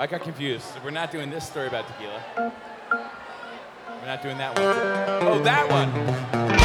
I got confused. We're not doing this story about tequila. We're not doing that one. Oh, that one.